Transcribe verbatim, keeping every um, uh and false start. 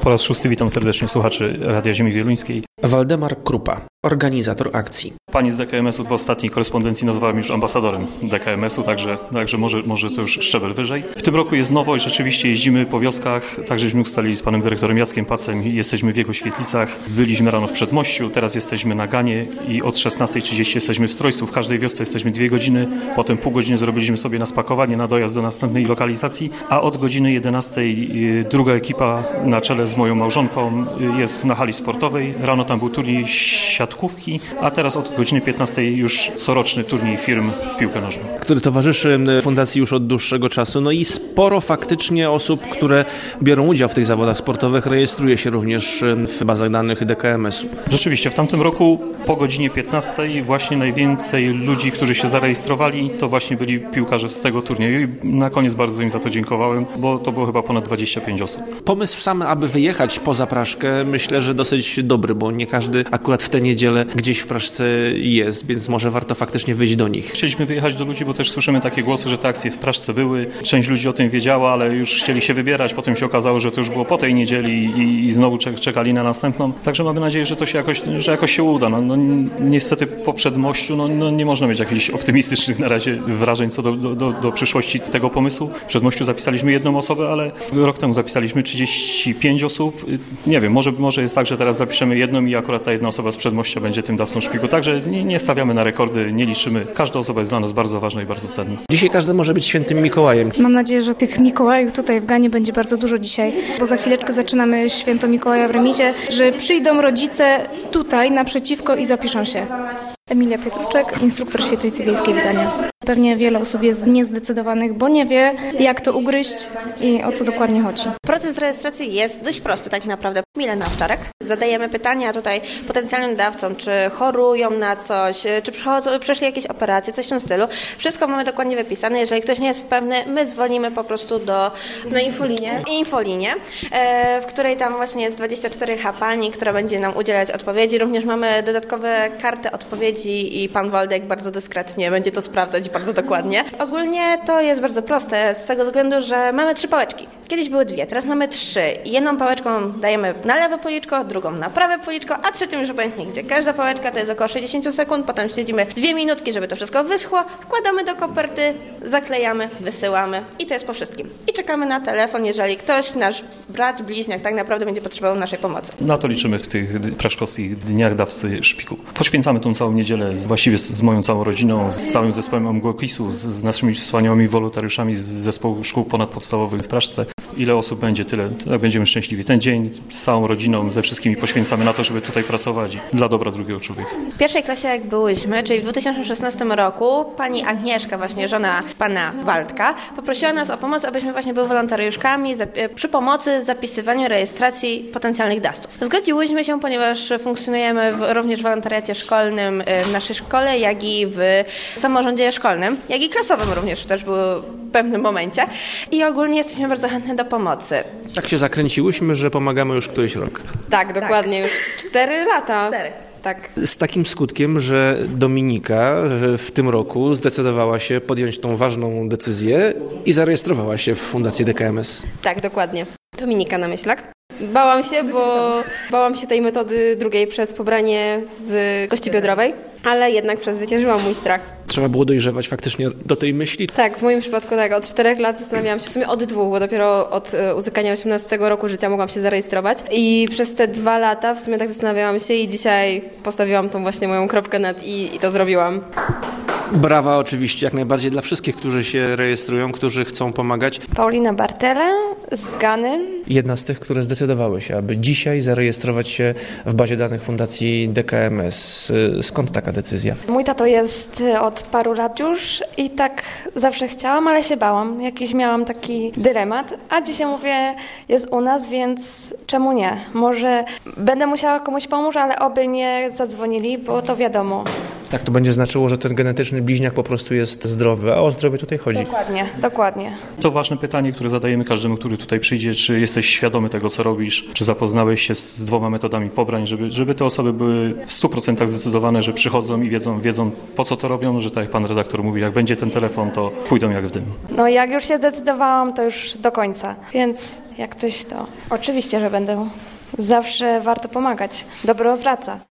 Po raz szósty witam serdecznie słuchaczy Radia Ziemi Wieluńskiej. Waldemar Krupa, organizator akcji. Pani z D K M S u w ostatniej korespondencji nazwała mnie już ambasadorem D K M S u, także, także może, może to już szczebel wyżej. W tym roku jest nowość, rzeczywiście jeździmy po wioskach, tak żeśmy ustalili z panem dyrektorem Jackiem Pacem, jesteśmy w jego świetlicach, byliśmy rano w Przedmościu, teraz jesteśmy na Ganie i od szesnastej trzydzieści jesteśmy w Strojcu. W każdej wiosce jesteśmy dwie godziny, potem pół godziny zrobiliśmy sobie na spakowanie, na dojazd do następnej lokalizacji, a od godziny jedenastej druga ekipa na czele z moją małżonką jest na hali sportowej. Rano tam był turniej siatkówki, a teraz od godziny piętnastej już coroczny turniej firm w piłkę nożną. Który towarzyszy fundacji już od dłuższego czasu. No i sporo faktycznie osób, które biorą udział w tych zawodach sportowych, rejestruje się również w bazach danych D K M S u. Rzeczywiście, w tamtym roku po godzinie piętnastej właśnie najwięcej ludzi, którzy się zarejestrowali, to właśnie byli piłkarze z tego turnieju i na koniec bardzo im za to dziękowałem, bo to było chyba ponad dwadzieścia pięć osób. Pomysł sam, aby wyjechać poza Praszkę, myślę, że dosyć dobry, bo nie każdy akurat w tę niedzielę gdzieś w Praszce jest, więc może warto faktycznie wyjść do nich. Chcieliśmy wyjechać do ludzi, bo też słyszymy takie głosy, że te akcje w Praszce były. Część ludzi o tym wiedziała, ale już chcieli się wybierać. Potem się okazało, że to już było po tej niedzieli i, i znowu czekali na następną. Także mamy nadzieję, że to się jakoś, że jakoś się uda. No, no, niestety po Przedmościu no, no, nie można mieć jakichś optymistycznych na razie wrażeń co do, do, do, do przyszłości tego pomysłu. W Przedmościu zapisaliśmy jedną osobę, ale rok temu zapisaliśmy trzydzieści pięć osób. Nie wiem, może, może jest tak, że teraz zapiszemy jedną i akurat ta jedna osoba z Przedmościa będzie tym dawcą szpiku. Także nie, nie stawiamy na rekordy, nie liczymy. Każda osoba jest dla nas bardzo ważna i bardzo cenna. Dzisiaj każdy może być świętym Mikołajem. Mam nadzieję, że tych Mikołajów tutaj w Ganie będzie bardzo dużo dzisiaj, bo za chwileczkę zaczynamy święto Mikołaja w remizie, że przyjdą rodzice tutaj naprzeciwko i zapiszą się. Emilia Pietruczek, instruktor Świetlicy Wiejskiej w Ganie. Pewnie wiele osób jest niezdecydowanych, bo nie wie, jak to ugryźć i o co dokładnie chodzi. Proces rejestracji jest dość prosty tak naprawdę. Milena Owczarek. Zadajemy pytania tutaj potencjalnym dawcom, czy chorują na coś, czy przychodzą, przeszli jakieś operacje, coś w tym stylu. Wszystko mamy dokładnie wypisane. Jeżeli ktoś nie jest pewny, my dzwonimy po prostu do na infolinię, infolinię w której tam właśnie jest dwadzieścia cztery H pani, która będzie nam udzielać odpowiedzi. Również mamy dodatkowe karty odpowiedzi i pan Waldek bardzo dyskretnie będzie to sprawdzać bardzo dokładnie. Ogólnie to jest bardzo proste z tego względu, że mamy trzy pałeczki. Kiedyś były dwie, teraz mamy trzy. Jedną pałeczką dajemy na lewe policzko, drugą na prawe policzko, a trzecią już obojętnie gdzie. Każda pałeczka to jest około sześćdziesiąt sekund, potem siedzimy dwie minutki, żeby to wszystko wyschło, wkładamy do koperty, zaklejamy, wysyłamy i to jest po wszystkim. I czekamy na telefon, jeżeli ktoś, nasz brat, bliźniak tak naprawdę będzie potrzebował naszej pomocy. Na to liczymy w tych praszkowskich dniach dawcy szpiku. Poświęcamy tą całą niedzielę z, właściwie z, z moją całą rodziną, z całym zespołem Mgłokisu, z, z naszymi wspaniałymi wolontariuszami z zespołu szkół ponadpodstawowych w Praszce. Ile osób będzie, tyle tak będziemy szczęśliwi. Ten dzień z całą rodziną, ze wszystkimi poświęcamy na to, żeby tutaj pracować dla dobra drugiego człowieka. W pierwszej klasie jak byłyśmy, czyli w dwa tysiące szesnastym roku, pani Agnieszka, właśnie żona pana Waldka, poprosiła nas o pomoc, abyśmy właśnie były wolontariuszkami przy pomocy zapisywaniu rejestracji potencjalnych dawców. Zgodziłyśmy się, ponieważ funkcjonujemy w, również w wolontariacie szkolnym w naszej szkole, jak i w samorządzie szkolnym, jak i klasowym również też był w pewnym momencie i ogólnie jesteśmy bardzo chętne do pomocy. Tak się zakręciłyśmy, że pomagamy już któryś rok. Tak, dokładnie, tak. Już cztery lata. Cztery. Tak. Z takim skutkiem, że Dominika w tym roku zdecydowała się podjąć tą ważną decyzję i zarejestrowała się w Fundacji D K M S. Tak, dokładnie. Dominika Namyślak. Bałam się, bo bałam się tej metody drugiej przez pobranie z kości biodrowej, ale jednak przezwyciężyłam mój strach. Trzeba było dojrzewać faktycznie do tej myśli? Tak, w moim przypadku tak, od czterech lat zastanawiałam się, w sumie od dwóch, bo dopiero od uzyskania osiemnastego roku życia mogłam się zarejestrować i przez te dwa lata w sumie tak zastanawiałam się i dzisiaj postawiłam tą właśnie moją kropkę nad i i to zrobiłam. Brawa oczywiście, jak najbardziej dla wszystkich, którzy się rejestrują, którzy chcą pomagać. Paulina Bartele z Gany. Jedna z tych, które zdecydowały się, aby dzisiaj zarejestrować się w bazie danych Fundacji D K M S. Skąd taka decyzja? Mój tato jest od paru lat już i tak zawsze chciałam, ale się bałam. Jakiś miałam taki dylemat, a dzisiaj mówię, jest u nas, więc czemu nie? Może będę musiała komuś pomóc, ale oby nie zadzwonili, bo to wiadomo. Tak, to będzie znaczyło, że ten genetyczny bliźniak po prostu jest zdrowy, a o zdrowie tutaj chodzi. Dokładnie, dokładnie. To ważne pytanie, które zadajemy każdemu, który tutaj przyjdzie, czy jesteś świadomy tego, co robisz, czy zapoznałeś się z dwoma metodami pobrań, żeby, żeby te osoby były w stu procentach zdecydowane, że przychodzą i wiedzą, wiedzą po co to robią, że tak jak pan redaktor mówi, jak będzie ten telefon, to pójdą jak w dym. No jak już się zdecydowałam, to już do końca, więc jak coś to oczywiście, że będę. Zawsze warto pomagać. Dobro wraca.